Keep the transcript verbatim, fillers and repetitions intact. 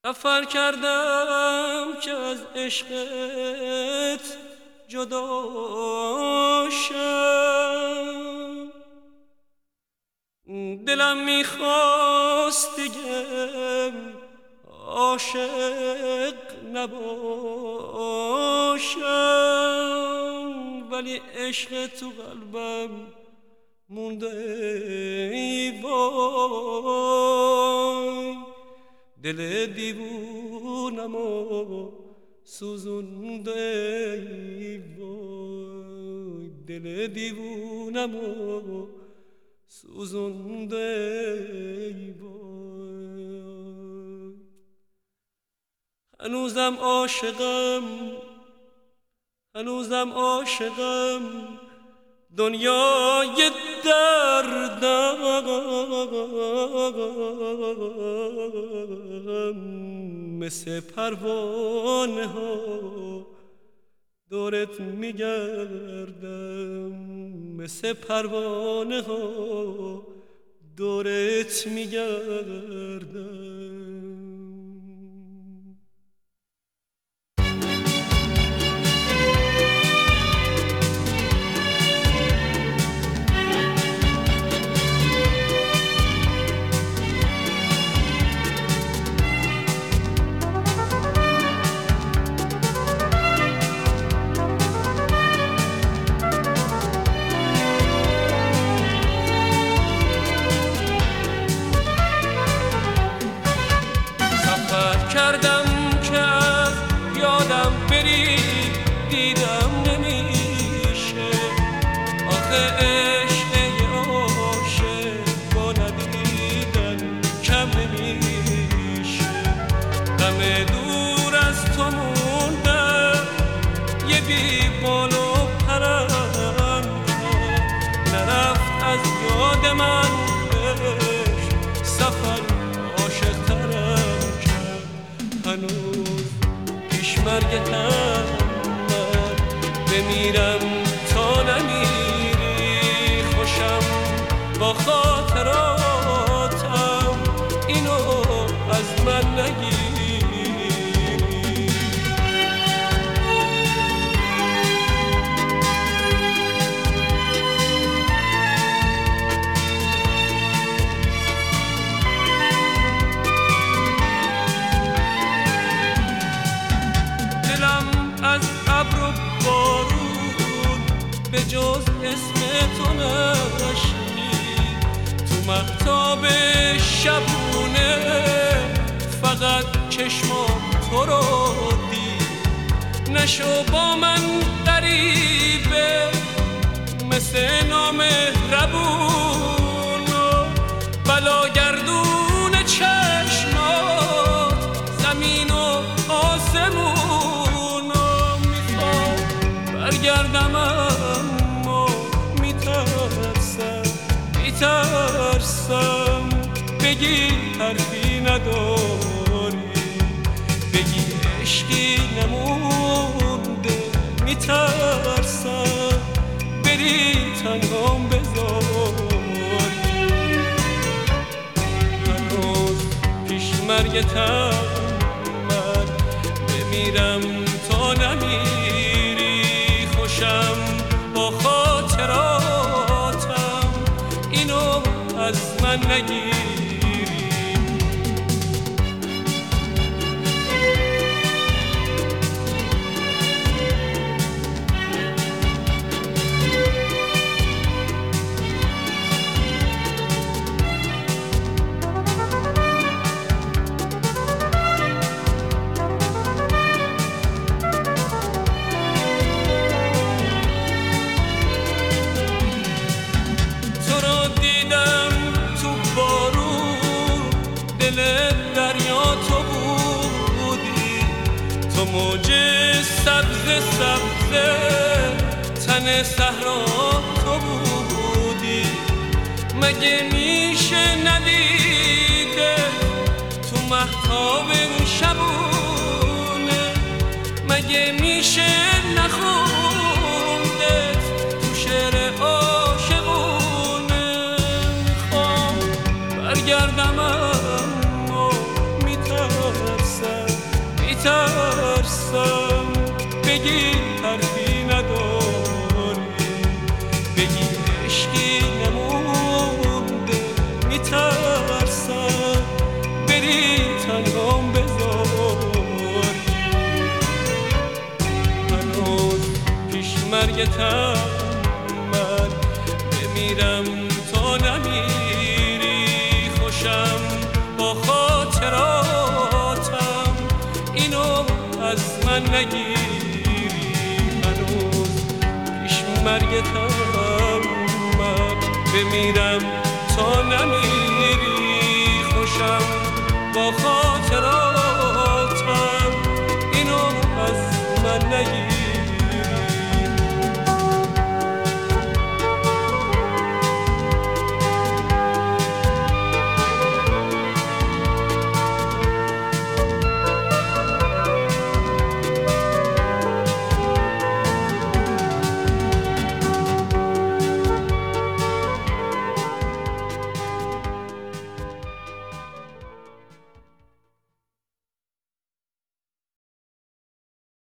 سفر کردم که از عشقت جدا شم، دلم میخواست دیگه عاشق نباشم، ولی عشق تو قلبم مونده ای وای، دل دیوونم و سوزونده ای وای، دل دیوونم و سوزونده ای وای. هنوزم عاشقم، هنوزم عاشقم، دنیای دردم، مثل پروانه ها دورت میگردم، مثل پروانه ها دورت میگردم. کردم که از یادم بری دیدم نمیشه، آخه عشق عاشق با ندیدن کم نمیشه. غم دور از تو موندم یه بی بال و پرم، نرفت از یاد من عشق سفر عاشق ترم. هنوز پیش مرگتم من بمیرم تا نمیری، خوشم با خاطراتم اینو از من نگیری. از ابر و بارون به جز اسم تو نشنید، تو مهتاب شبونه فقط چشمام تو رو دید. نشو با من غریبه مثل نامهربون و بلاگردون چشمات زمین و آسمون. برگردم اما میترسم، میترسم بگی حرفی نداری، بگی عشقی نمونده. میترسم بری تنهام بذاری، هنوز پیش مرگتم من بمیرم تا نمیری، خوشم با خاطراتم اینو از من نگیری. موج سبز سبز تن صحرا تو بودی، مگه میشه ندیده تو مهتاب شبونه، مگه میشه نخونده تو شعر عاشقونه. میخوام برگردم اما میترسم میترسم بگی حرفی نداری، بگی عشقی نمونده، میترسم بری تنهام بذاری. هنوز پیش مرگتم من بمیرم تا نمیری، خوشم با خاطراتم اینو از من نگیری. هنوز پیش مرگتم من بمیرم تا نمیری، خوشم با خاطراتم